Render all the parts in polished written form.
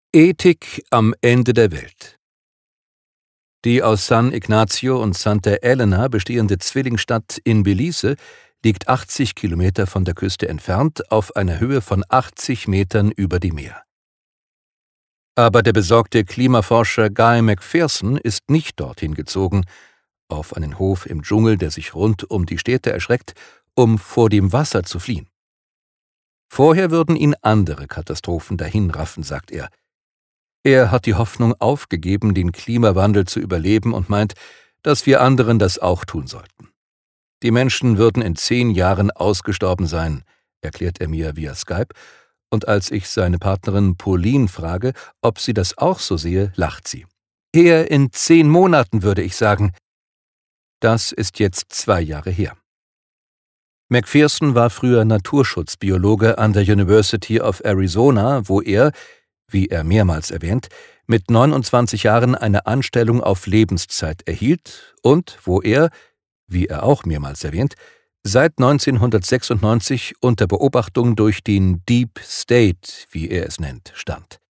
Ethik am Ende der Welt. Die aus San Ignacio und Santa Elena bestehende Zwillingsstadt in Belize liegt 80 Kilometer von der Küste entfernt auf einer Höhe von 80 Metern über dem Meer. Aber der besorgte Klimaforscher Guy McPherson ist nicht dorthin gezogen, auf einen Hof im Dschungel, der sich rund um die Städte erstreckt, um vor dem Wasser zu fliehen. Vorher würden ihn andere Katastrophen dahinraffen, sagt er. Er hat die Hoffnung aufgegeben, den Klimawandel zu überleben und meint, dass wir anderen das auch tun sollten. Die Menschen würden in 10 Jahren ausgestorben sein, erklärt er mir via Skype, und als ich seine Partnerin Pauline frage, ob sie das auch so sehe, lacht sie. Eher in 10 Monaten, würde ich sagen. Das ist jetzt 2 Jahre her. McPherson war früher Naturschutzbiologe an der University of Arizona, wo er, wie er mehrmals erwähnt, mit 29 Jahren eine Anstellung auf Lebenszeit erhielt und wo er, wie er auch mehrmals erwähnt, seit 1996 unter Beobachtung durch den Deep State, wie er es nennt, stand.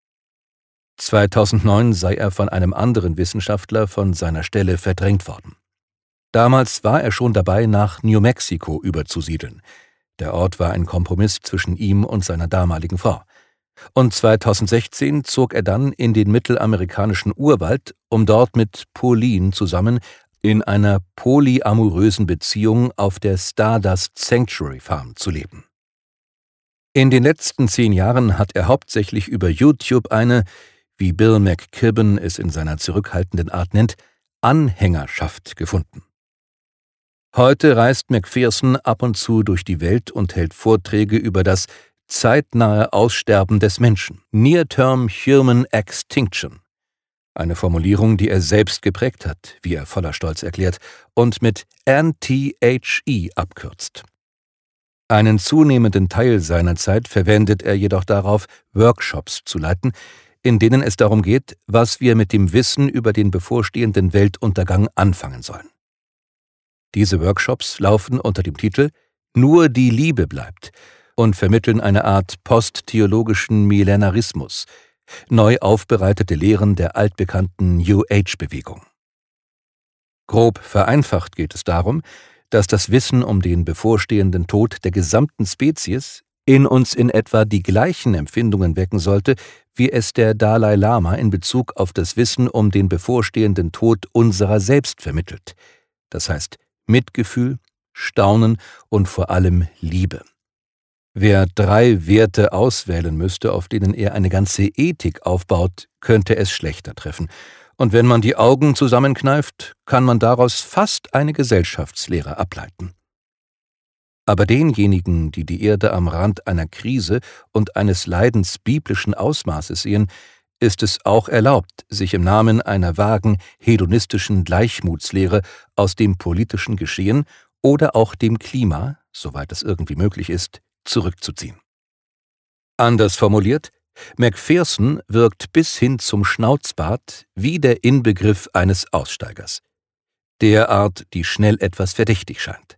2009 sei er von einem anderen Wissenschaftler von seiner Stelle verdrängt worden. Damals war er schon dabei, nach New Mexico überzusiedeln. Der Ort war ein Kompromiss zwischen ihm und seiner damaligen Frau. Und 2016 zog er dann in den mittelamerikanischen Urwald, um dort mit Pauline zusammen in einer polyamorösen Beziehung auf der Stardust Sanctuary Farm zu leben. In den letzten 10 Jahren hat er hauptsächlich über YouTube eine, wie Bill McKibben es in seiner zurückhaltenden Art nennt, Anhängerschaft gefunden. Heute reist McPherson ab und zu durch die Welt und hält Vorträge über das zeitnahe Aussterben des Menschen, Near-Term Human Extinction. Eine Formulierung, die er selbst geprägt hat, wie er voller Stolz erklärt, und mit NTHE abkürzt. Einen zunehmenden Teil seiner Zeit verwendet er jedoch darauf, Workshops zu leiten, in denen es darum geht, was wir mit dem Wissen über den bevorstehenden Weltuntergang anfangen sollen. Diese Workshops laufen unter dem Titel »Nur die Liebe bleibt« und vermitteln eine Art posttheologischen Millenarismus, neu aufbereitete Lehren der altbekannten New Age-Bewegung. Grob vereinfacht geht es darum, dass das Wissen um den bevorstehenden Tod der gesamten Spezies in uns in etwa die gleichen Empfindungen wecken sollte, wie es der Dalai Lama in Bezug auf das Wissen um den bevorstehenden Tod unserer selbst vermittelt. Das heißt Mitgefühl, Staunen und vor allem Liebe. Wer 3 Werte auswählen müsste, auf denen er eine ganze Ethik aufbaut, könnte es schlechter treffen. Und wenn man die Augen zusammenkneift, kann man daraus fast eine Gesellschaftslehre ableiten. Aber denjenigen, die die Erde am Rand einer Krise und eines Leidens biblischen Ausmaßes sehen, ist es auch erlaubt, sich im Namen einer vagen hedonistischen Gleichmutslehre aus dem politischen Geschehen oder auch dem Klima, soweit es irgendwie möglich ist, zurückzuziehen. Anders formuliert, McPherson wirkt bis hin zum Schnauzbart wie der Inbegriff eines Aussteigers. Derart, die schnell etwas verdächtig scheint.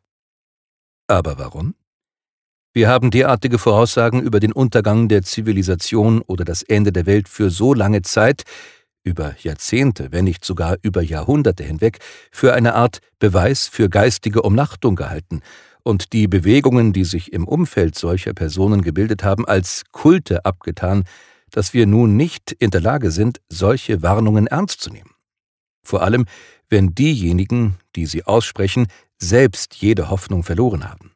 Aber warum? Wir haben derartige Voraussagen über den Untergang der Zivilisation oder das Ende der Welt für so lange Zeit, über Jahrzehnte, wenn nicht sogar über Jahrhunderte hinweg, für eine Art Beweis für geistige Umnachtung gehalten und die Bewegungen, die sich im Umfeld solcher Personen gebildet haben, als Kulte abgetan, dass wir nun nicht in der Lage sind, solche Warnungen ernst zu nehmen. Vor allem, wenn diejenigen, die sie aussprechen, selbst jede Hoffnung verloren haben.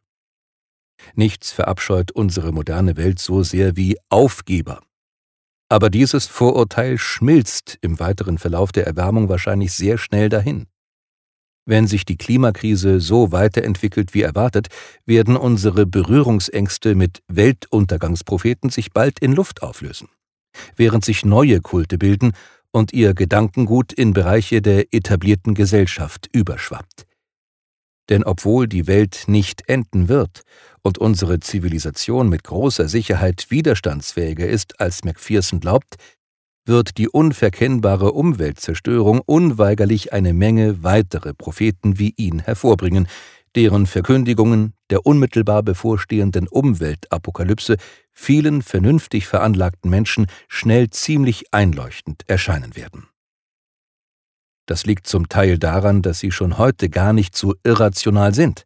Nichts verabscheut unsere moderne Welt so sehr wie Aufgeber. Aber dieses Vorurteil schmilzt im weiteren Verlauf der Erwärmung wahrscheinlich sehr schnell dahin. Wenn sich die Klimakrise so weiterentwickelt wie erwartet, werden unsere Berührungsängste mit Weltuntergangspropheten sich bald in Luft auflösen, während sich neue Kulte bilden und ihr Gedankengut in Bereiche der etablierten Gesellschaft überschwappt. Denn obwohl die Welt nicht enden wird und unsere Zivilisation mit großer Sicherheit widerstandsfähiger ist, als McPherson glaubt, wird die unverkennbare Umweltzerstörung unweigerlich eine Menge weitere Propheten wie ihn hervorbringen, deren Verkündigungen der unmittelbar bevorstehenden Umweltapokalypse vielen vernünftig veranlagten Menschen schnell ziemlich einleuchtend erscheinen werden. Das liegt zum Teil daran, dass sie schon heute gar nicht so irrational sind.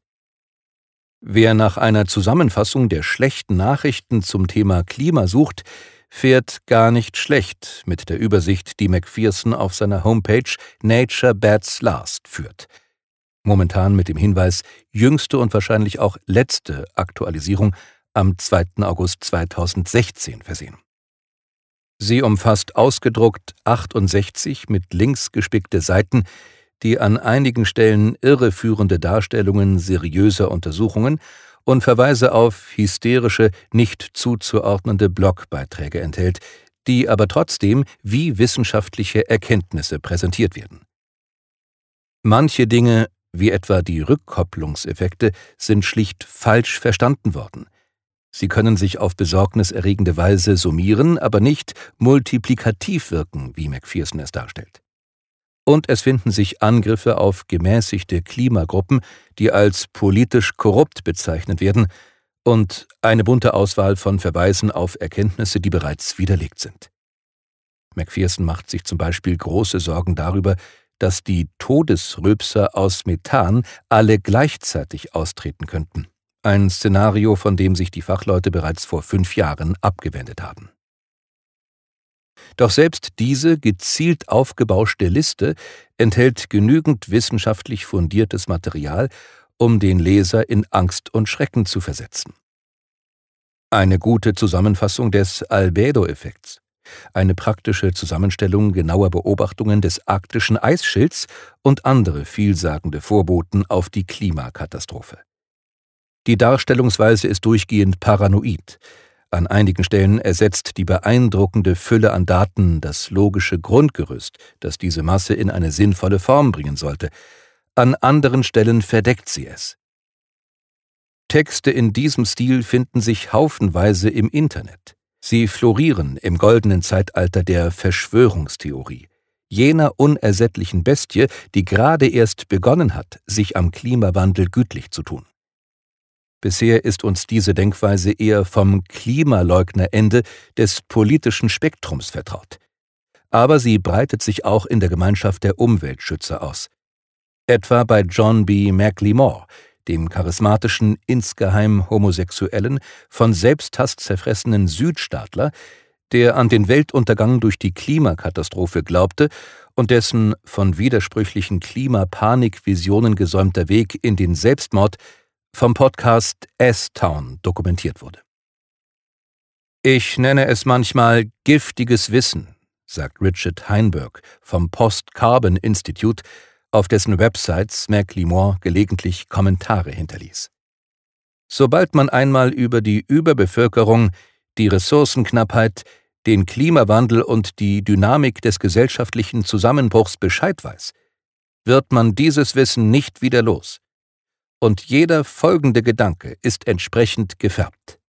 Wer nach einer Zusammenfassung der schlechten Nachrichten zum Thema Klima sucht, fährt gar nicht schlecht mit der Übersicht, die Macpherson auf seiner Homepage Nature Bats Last führt. Momentan mit dem Hinweis jüngste und wahrscheinlich auch letzte Aktualisierung am 2. August 2016 versehen. Sie umfasst ausgedruckt 68 mit Links gespickte Seiten, die an einigen Stellen irreführende Darstellungen seriöser Untersuchungen und Verweise auf hysterische, nicht zuzuordnende Blogbeiträge enthält, die aber trotzdem wie wissenschaftliche Erkenntnisse präsentiert werden. Manche Dinge, wie etwa die Rückkopplungseffekte, sind schlicht falsch verstanden worden. Sie können sich auf besorgniserregende Weise summieren, aber nicht multiplikativ wirken, wie Macpherson es darstellt. Und es finden sich Angriffe auf gemäßigte Klimagruppen, die als politisch korrupt bezeichnet werden, und eine bunte Auswahl von Verweisen auf Erkenntnisse, die bereits widerlegt sind. Macpherson macht sich zum Beispiel große Sorgen darüber, dass die Todesrülpser aus Methan alle gleichzeitig austreten könnten. Ein Szenario, von dem sich die Fachleute bereits vor 5 Jahren abgewendet haben. Doch selbst diese gezielt aufgebauschte Liste enthält genügend wissenschaftlich fundiertes Material, um den Leser in Angst und Schrecken zu versetzen. Eine gute Zusammenfassung des Albedo-Effekts, eine praktische Zusammenstellung genauer Beobachtungen des arktischen Eisschilds und andere vielsagende Vorboten auf die Klimakatastrophe. Die Darstellungsweise ist durchgehend paranoid. An einigen Stellen ersetzt die beeindruckende Fülle an Daten das logische Grundgerüst, das diese Masse in eine sinnvolle Form bringen sollte. An anderen Stellen verdeckt sie es. Texte in diesem Stil finden sich haufenweise im Internet. Sie florieren im goldenen Zeitalter der Verschwörungstheorie, jener unersättlichen Bestie, die gerade erst begonnen hat, sich am Klimawandel gütlich zu tun. Bisher ist uns diese Denkweise eher vom Klimaleugnerende des politischen Spektrums vertraut. Aber sie breitet sich auch in der Gemeinschaft der Umweltschützer aus. Etwa bei John B. McLemore, dem charismatischen, insgeheim homosexuellen, von Selbsthass zerfressenen Südstaatler, der an den Weltuntergang durch die Klimakatastrophe glaubte und dessen von widersprüchlichen Klimapanik-Visionen gesäumter Weg in den Selbstmord vom Podcast S-Town dokumentiert wurde. Ich nenne es manchmal giftiges Wissen, sagt Richard Heinberg vom Post-Carbon Institute, auf dessen Websites McLemore gelegentlich Kommentare hinterließ. Sobald man einmal über die Überbevölkerung, die Ressourcenknappheit, den Klimawandel und die Dynamik des gesellschaftlichen Zusammenbruchs Bescheid weiß, wird man dieses Wissen nicht wieder los. Und jeder folgende Gedanke ist entsprechend gefärbt.